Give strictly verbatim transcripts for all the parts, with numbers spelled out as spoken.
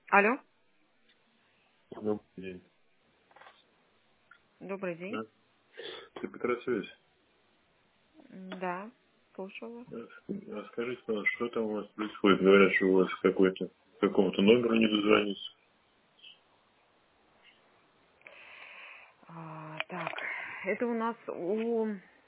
Алло, Добрый день. добрый день. Да? Ты Петросвязь. М, Да, слушаю вас. А скажите, пожалуйста, что там у вас происходит? Говорят, что у вас какой-то какому-то номеру не дозвониться. А, так, это у нас у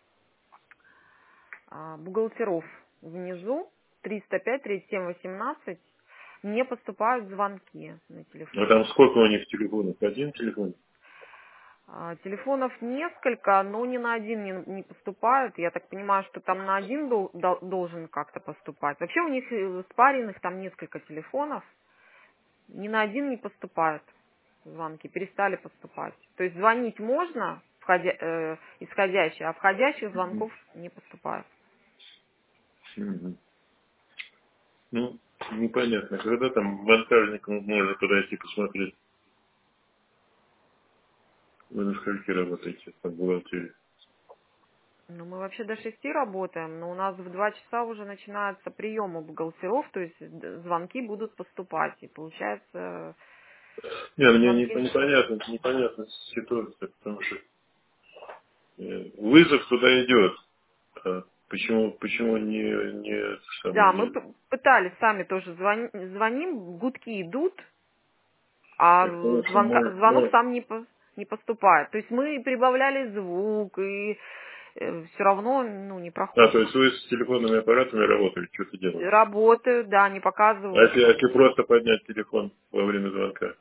а, бухгалтеров внизу триста пять тридцать семь восемнадцать не поступают звонки на А телефон. там сколько у них телефонов? Один телефон? А, телефонов несколько, но ни на один не, не поступают. Я так понимаю, что там на один дол- дол- должен как-то поступать. Вообще у них э, спаренных там несколько телефонов, ни на один не поступают звонки, перестали поступать. То есть звонить можно, входя, э, исходящие, а входящих Мгм. звонков не поступает. Мгм. Ну, непонятно. Когда там монтажник можно подойти посмотреть? Вы на скольки работаете по бухгалтерии? Ну, мы вообще до шести работаем, но у нас в два часа уже начинается прием у бухгалтеров, то есть д- звонки будут поступать. И получается, Не, мне не- звонки... непонятно, непонятна ситуация, потому что э, вызов туда идет. А почему, почему не, не, самое, Да, мы не, п- пытались сами тоже звон- звоним, гудки идут, а так, хорошо, звонка, мой, звонок мой, сам не, по- не поступает. То есть мы прибавляли звук, и все равно ну, не А, то проходит. есть вы с телефонными аппаратами работали, что-то делали. Работают, да, они А показывают если, а там. если просто поднять телефон во время звонка?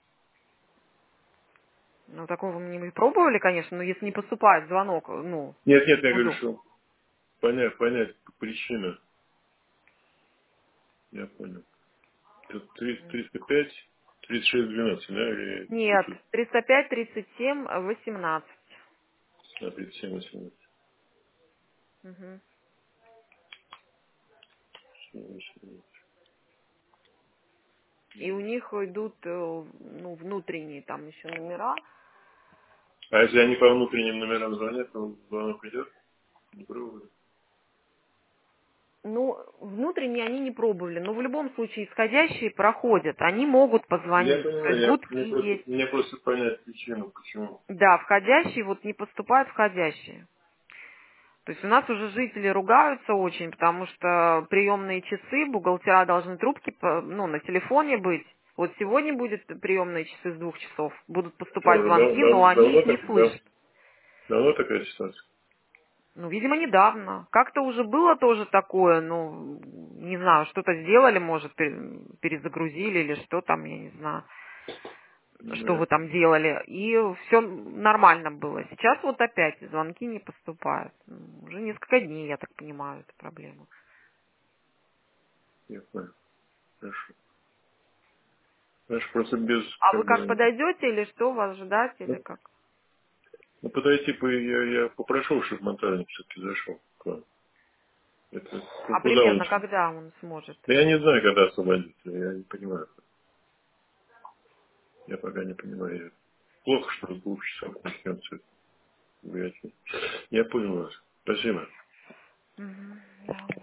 Ну, такого мы не пробовали, конечно, но если не поступает звонок, ну, Нет, нет, я говорю, буду. что понять, понять причину. Я понял. Тут триста, триста пять, тридцать шесть двенадцать, да, или Нет, чуть-чуть? триста пять тридцать семь восемнадцать. А, тридцать семь, восемнадцать. Мгм. И у них идут, э, ну, внутренние там еще номера. А если они по внутренним номерам звонят, то звонок идет? Не пробовали? Ну, внутренние они не пробовали, но в любом случае исходящие проходят. Они могут Я позвонить. То понимаю, есть я, мне, гудки просто, есть. мне просто понять причину, почему. Да, входящие вот не поступают входящие. То есть у нас уже жители ругаются очень, потому что приемные часы, бухгалтера должны трубки по- ну, на телефоне быть. Вот сегодня будет приемные часы с двух часов. Будут Что, поступать уже дав- звонки, но дав- они давно, их не так, дав- слышат. давно такая ситуация? Ну, видимо, недавно. Как-то уже было тоже такое, ну, не знаю, что-то сделали, может, пере- перезагрузили или что там, я не знаю, Ну, что я вы там делали. И все нормально было. Сейчас вот опять звонки не поступают. Ну, уже несколько дней, я так понимаю, эта проблема. я понял. Хорошо. Знаешь, просто без, А вы как как бы, подойдете или что, вас ждать или ну, как? ну, подойти бы, я, я попрошу, чтобы монтажник все-таки зашел к вам. Это ку- А куда примерно лучше? когда он сможет? Да я не знаю, когда освободиться, я не понимаю. Я пока не понимаю. Я- Плохо, что с двух часов начнется гулять. Я понял вас. Спасибо. Мгм, да.